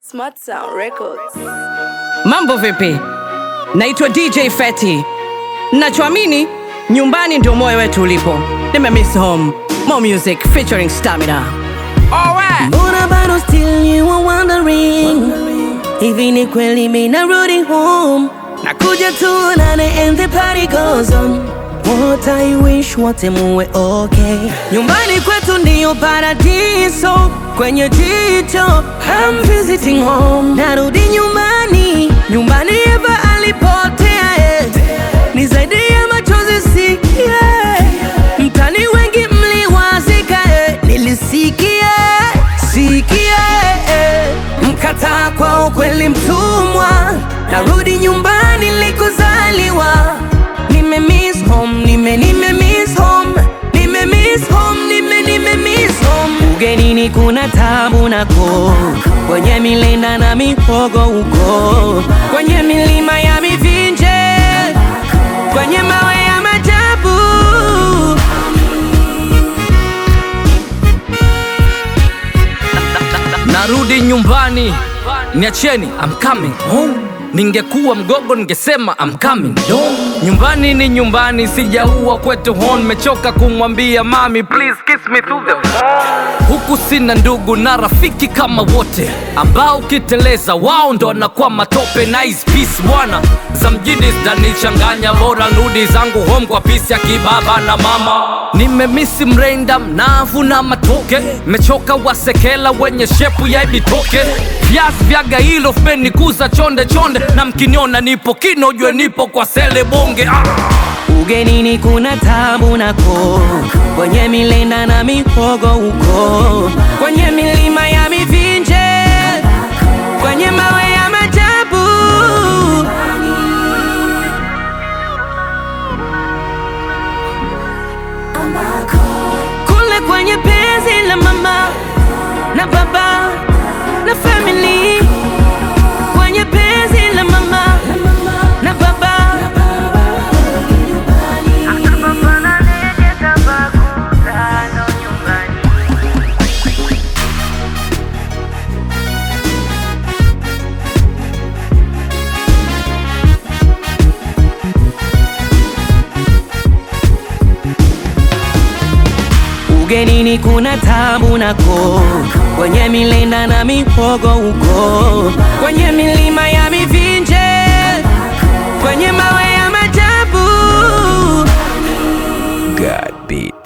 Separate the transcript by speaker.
Speaker 1: Smart Sound Records.
Speaker 2: Mambo vipi? Naitwa DJ Fetty. Nachoamini nyumbani ndio moyo wetu ulipo. Nimemiss home. More music featuring Stamina. Alright.
Speaker 3: Mbona bado still you are wondering, hivi ni kweli mimi narudi home? Nakuja tuonane and the party goes on. What I wish wote muwe okay. Nyumbani kwetu ndio paradiso, kwenye jicho I'm visiting home. Narudi nyumbani, nyumbani Eva alipotea ni zaidi ya machozi sikia. Mtani wengi mliwazika nilisikia mkataa kwa ukweli mtumwa. Narudi nyumbani nilikozaliwa. Nimemiss home, nimemiss home, nimemiss home, nimemiss home. Ugenini kuna tabu nako, kwenye milenda na mihogo huko, kwenye milima ya mivinje, kwenye mawe ya majabu.
Speaker 4: Narudi nyumbani, niacheni, I'm coming home. Ningekuwa mgogo ningesema I'm coming home. Nyumbani ni nyumbani, sijaua kwetu home. Mechoka kumwambia mami please kiss me through the phone. Huku sina ndugu na rafiki kama wote, ambao kiteleza wao ndo wanakuwa matope. Nice peace bwana, za mjini zitanichanganya. Bora nudi zangu home kwa peace ya kibaba na mama. Nimemisi mrenda mnavu na matoke, mechoka wasekela wenye shepu ya ibitoke. Viazi vya gailo fmenikuza chonde chonde, na mkiniona nipo kino jue nipo kwa sele bonge.
Speaker 3: Ugenini kuna tabu nako, kwenye milenda na mihogo huko, kwenye milima ya mivinje, kwenye mawe ya majabu. Kule kwenye penzi la mama na baba na family, kwenye penzi la mama na baba. Ugenini kuna tabu nako, kwenye milenda na mihogo huko, kwenye milima ya mivinje, kwenye mawe ya majabu. God beat.